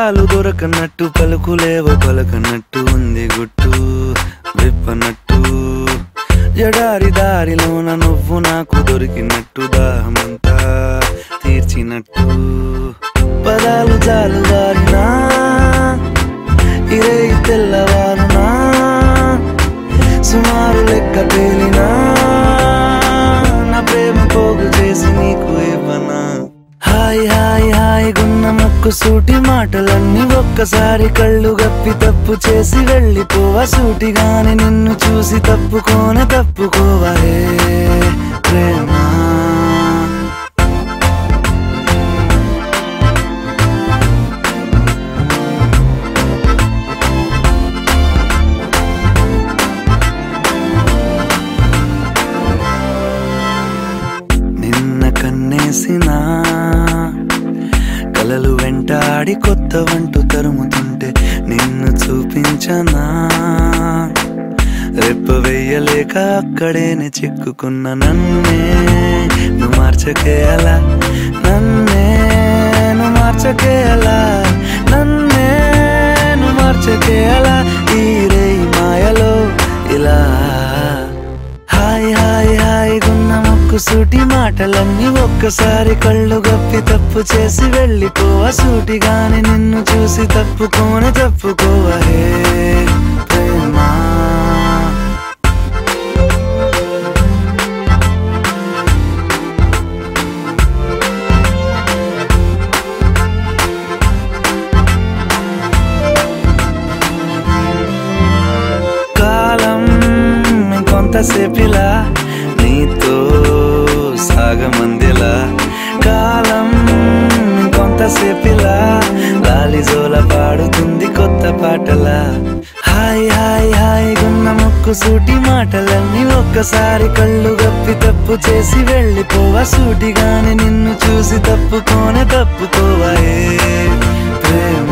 పదాలు దొరకనట్టు పలుకులేవో పలకనట్టు ఉంది గుట్టు విప్పనట్టు ఎడారి దారిలోన నువ్వు నాకు దొరికినట్టు దాహమంతా తీర్చినట్టు పదాలు జాలువారినా ఇరే తెల్లవారునా సుమారు లెక్క తేలినా నా ప్రేమ పోగు చేసి నీకు ఇవ్వనా హాయ్ హాయ్ హాయ్ గున్న ముక్కు సూటి మాటలన్నీ ఒక్కసారి కళ్ళు గప్పి తప్పు చేసి వెళ్ళిపోవా సూటిగానే నిన్ను చూసి తప్పుకోవా హే ప్రేమ కన్నేసిన కలలు వెంటాడి కొత్త వంటు తరుముతుంటే నిన్ను చూపించనా రెప్ప వెయ్యలేక అక్కడేనే చిక్కుకున్న నన్నే నువ్వు మార్చకే అలా నన్నే నువ్వు మార్చకే అలా నన్నే నువ్వు మార్చకే అలా ఈ రేయి మాయలో ఇలా హాయ్ హాయ్ హాయ్ గున్న ముక్కు సూటి మాటలన్నీ ఒక్కసారి కళ్ళు గప్పి తప్పు చేసి వెళ్ళిపోవా సూటిగానే నిన్ను చూసి తప్పుకోవా హే ప్రేమ కొంతసేపిలా నీతో సాగమందిలా కాలం కొంతసేపిలా లాలిజోల పాడుతుంది కొత్త పాటలా హాయ్ హాయ్ హాయ్ గున్న ముక్కు సూటి మాటలన్నీ ఒక్కసారి కళ్ళు గప్పి తప్పు చేసి వెళ్ళిపోవా సూటిగానే నిన్ను చూసి తప్పుకోవా హే ప్రేమ